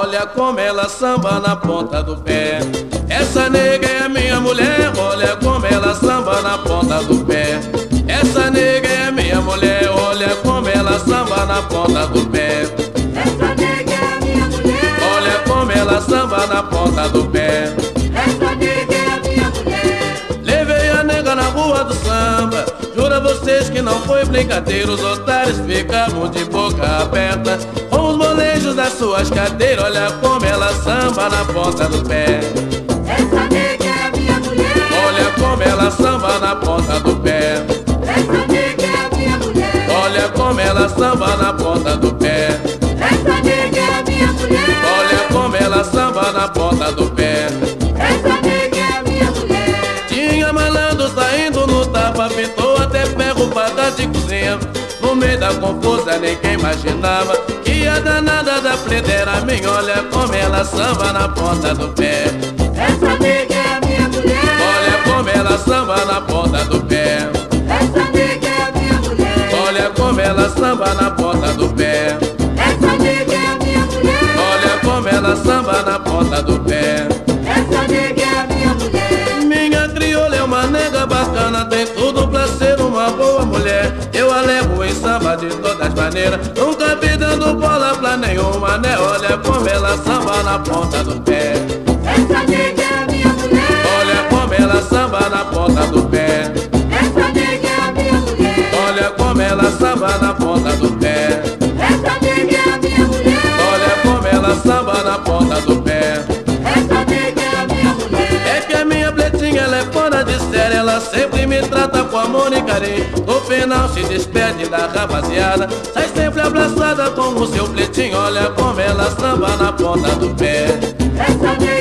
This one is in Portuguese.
olha como ela samba na ponta do pé. Essa nega é minha mulher, olha como ela samba na ponta do pé. Essa nega é minha mulher, olha como ela samba na ponta do pé. Essa nega é minha mulher, olha como ela samba na ponta do pé. Essa nega é minha mulher. Levei a nega na rua do samba, juro a vocês que não foi brincadeira. Os otários ficavam de boca aberta com os molejos das suas cadeiras. Olha como ela samba na ponta do pé. Essa nega é minha mulher, olha como ela samba na ponta do pé. Essa nega é minha mulher, olha como ela samba na ponta do pé. Essa nega é minha mulher, olha como ela samba na ponta do pé. Essa nega é minha mulher. Tinha malandro saindo no tapa, pintou até ferro pra de cozinha. No meio da confusa ninguém imaginava que a danada da preta era minha. Olha como ela samba na ponta do pé. Essa nega é minha mulher, olha como ela samba na ponta do pé. Essa nega é minha mulher, olha como ela samba na ponta do pé. Essa nega é minha mulher, olha como ela samba na ponta do pé. Essa nega é minha mulher. Minha crioula é uma nega bacana, tem tudo pra ser uma boa mulher. Eu a levo em samba de todas maneiras, nunca vi dando bola pra nenhuma, né? Olha como ela samba na ponta do pé. Essa nega é minha mulher, olha como ela samba na ponta do pé. Essa nega é minha mulher, olha como ela samba na ponta do pé. Essa nega é minha mulher, olha como ela samba na ponta do pé. Essa nega é minha mulher. É que a minha bletinha ela é fora de série, ela sempre me trata com amor e carinho. No final se despede da rapaziada, sai sempre abraçada com o seu pletinho. Olha como ela samba na ponta do pé. Essa nega